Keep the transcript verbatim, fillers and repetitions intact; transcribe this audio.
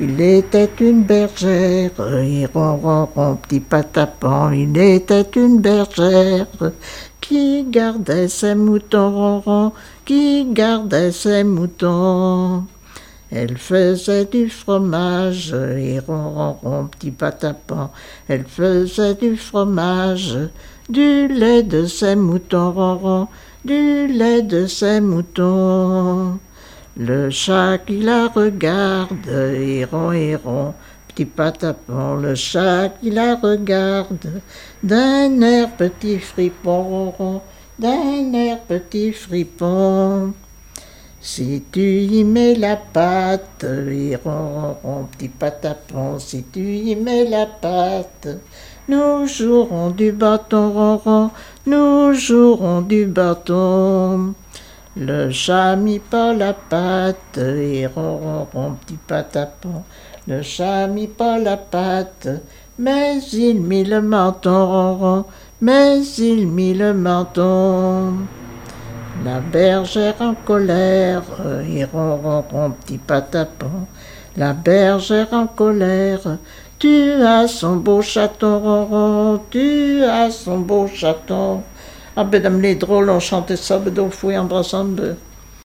Il était une bergère, et ron, ron, ron, petit patapon. Il était une bergère qui gardait ses moutons, ron, ron, qui gardait ses moutons. Elle faisait du fromage, et ron, ron, ron, petit patapon. Elle faisait du fromage, du lait de ses moutons, ron, ron, du lait de ses moutons. Le chat qui la regarde, héron, héron, petit patapon. Le chat qui la regarde, d'un air petit fripon, ronron, d'un air petit fripon. Si tu y mets la patte, héron, ronron, petit patapon. Si tu y mets la patte, nous jouerons du bâton, ronron, nous jouerons du bâton. Le chat mit pas la patte, et ron, ron, ron, petit patapon. Le chat mit pas la patte, mais il mit le menton, ron, ron, mais il mit le menton. La bergère en colère, et ron, ron, ron, petit patapon. La bergère en colère, tu as son beau chaton, ron, ron, tu as son beau chaton. Ah ben, les drôles, on chantait ça, ben, donc, fouille en brassant de